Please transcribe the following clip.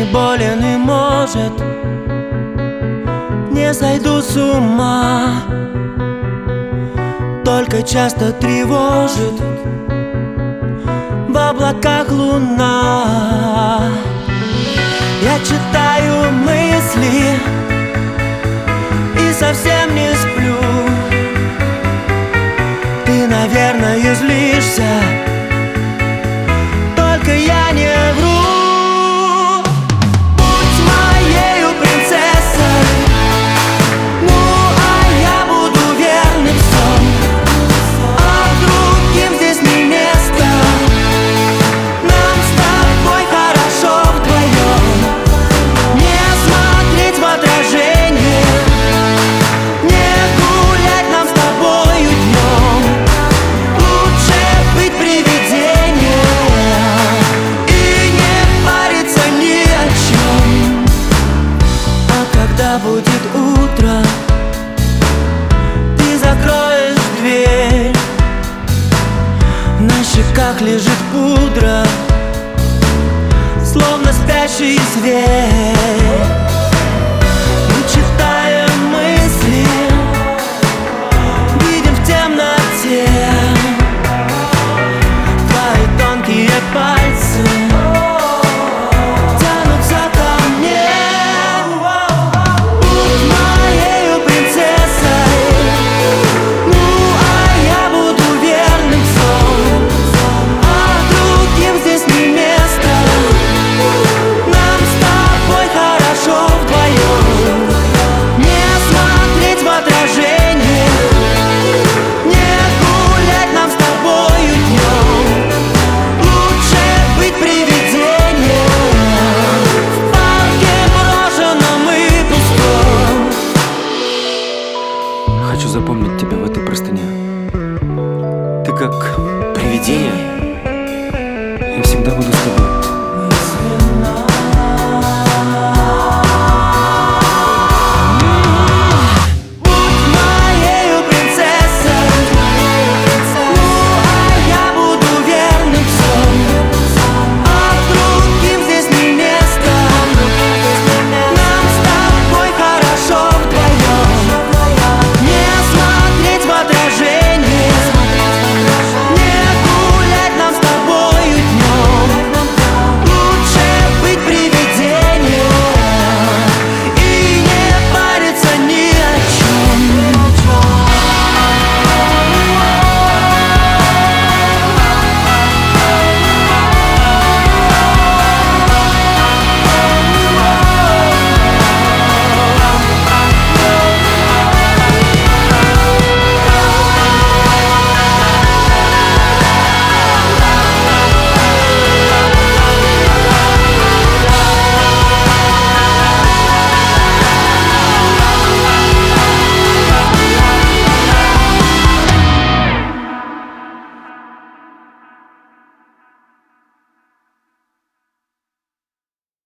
болен и, может, не сойду с ума. Только часто тревожит в облаках луна. Я читаю мысли и совсем не сплю. Ты, наверное, злишься, только я не вру. Будь моею принцессой, ну а я буду верным псом. А другим здесь не место, нам с тобой хорошо вдвоем. Не смотреть в отражение, не гулять нам с тобою днем. Лучше быть привидением и не париться ни о чем. А когда будет утро, ты закроешь дверь. На щеках лежит пудра, словно спящий зверь. Мы читаем мысли, видим в темноте. Твои тонкие пальцы тянутся ко мне. Будь моею принцессой, ну а я буду верным псом. А другим здесь не место, нам с тобой хорошо вдвоем. Не смотреть в отражение, не гулять нам с тобою днем. Лучше быть привидением в парке брошенном и пустом. Хочу запомнить тебя в этой простыне. Ты как привидение. Я всегда буду с тобой.